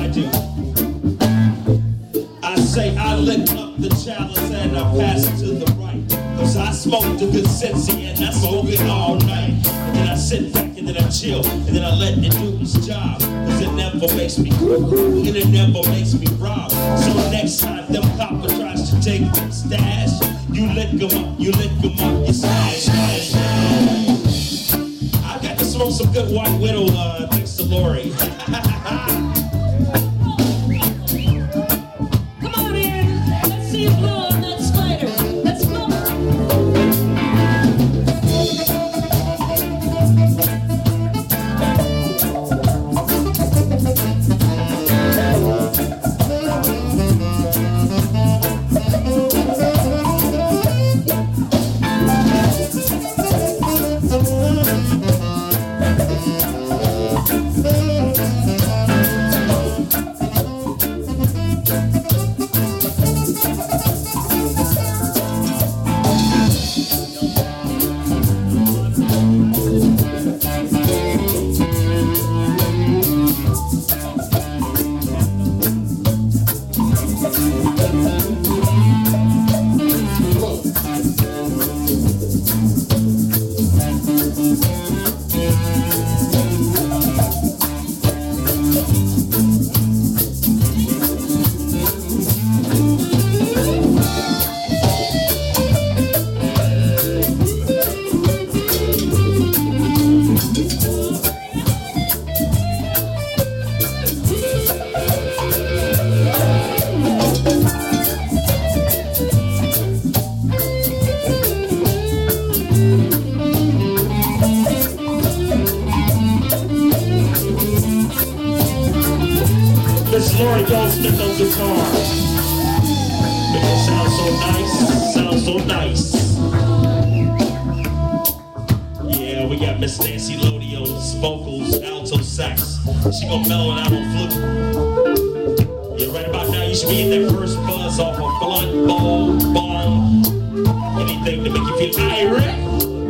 I do. I say I lick up the chalice and I pass it to the right. Cause I smoke the good sensei and I smoke it all night. And then I sit back and then I chill. And then I let it do its job. Cause it never makes me cuckoo and it never makes me rob. So next time them copper tries to take the stash, you lick them up, you smash, smash, smash. I got to smoke some good White Widow, thanks to Lori. Come on in, let's see you blow on that spider. Let's go. Miss Lori Goldsmith on guitar. Make it sound so nice, sound so nice. Yeah, we got Miss Nancy Lodi on vocals, alto sax. She gonna mellow it out on flute. Yeah, right about now you should be getting that first buzz off a blunt, bowl, bomb, anything to make you feel irate.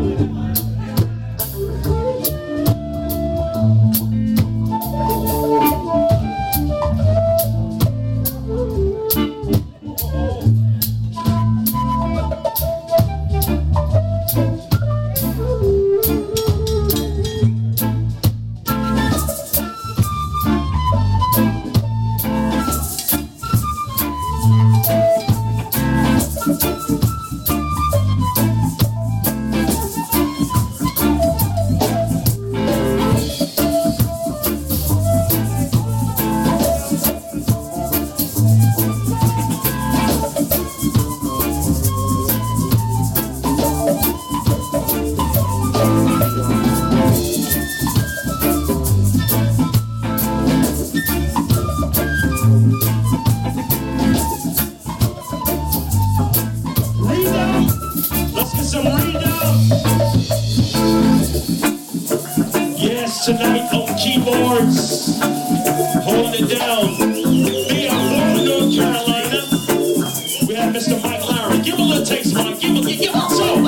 Tonight on keyboards, holding it down, via Florida, North Carolina, we have Mr. Mike Lowry. Give him a little taste, Mike. Give him some.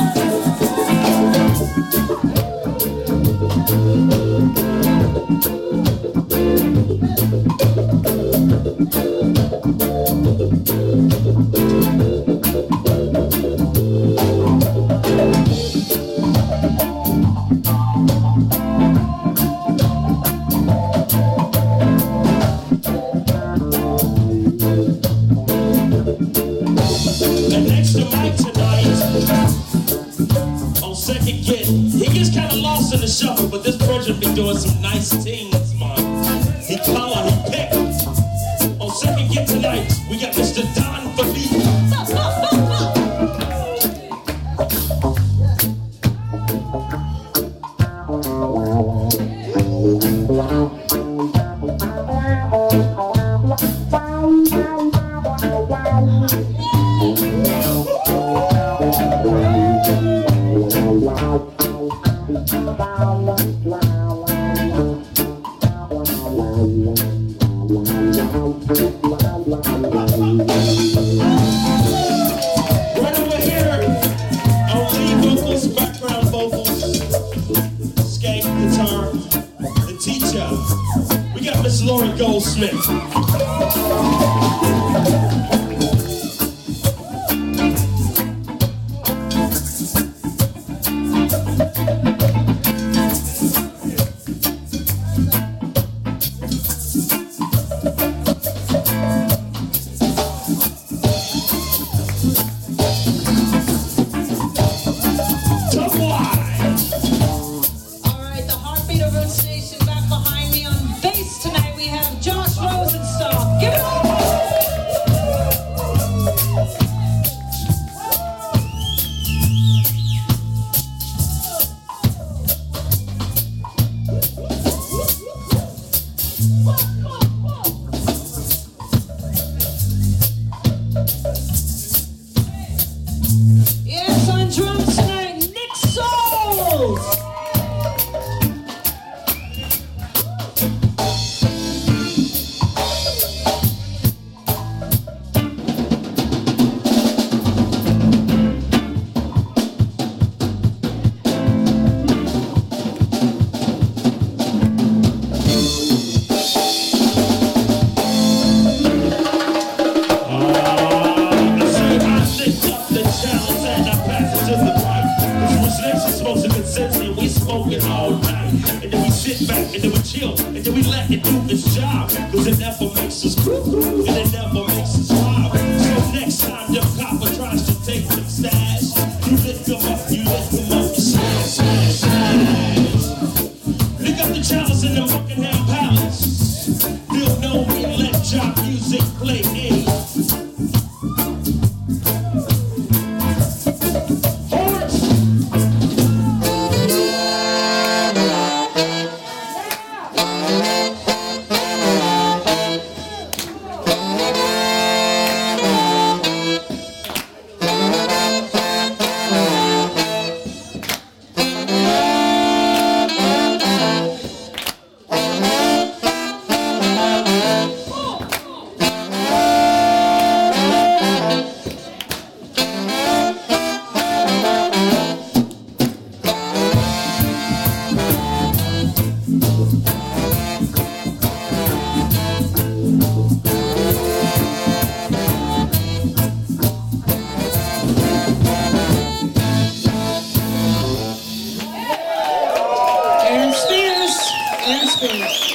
In the shuffle, but this project be doing some nice things, man. He color, he pick. On second get tonight, we got Mr. Don Felipe. Goldsmith. Yes, on drums tonight, Nick Souls. We smoking all night, and then we sit back, and then we chill, and then we let it do its job, cause it never makes us cool, and it never makes us wild. So next time the copper tries to take the stash, you lift them up, you smash, smash, smash. Lick up the chalice in the Buckingham Palace. They'll know we let job music play in. Aaron Spears.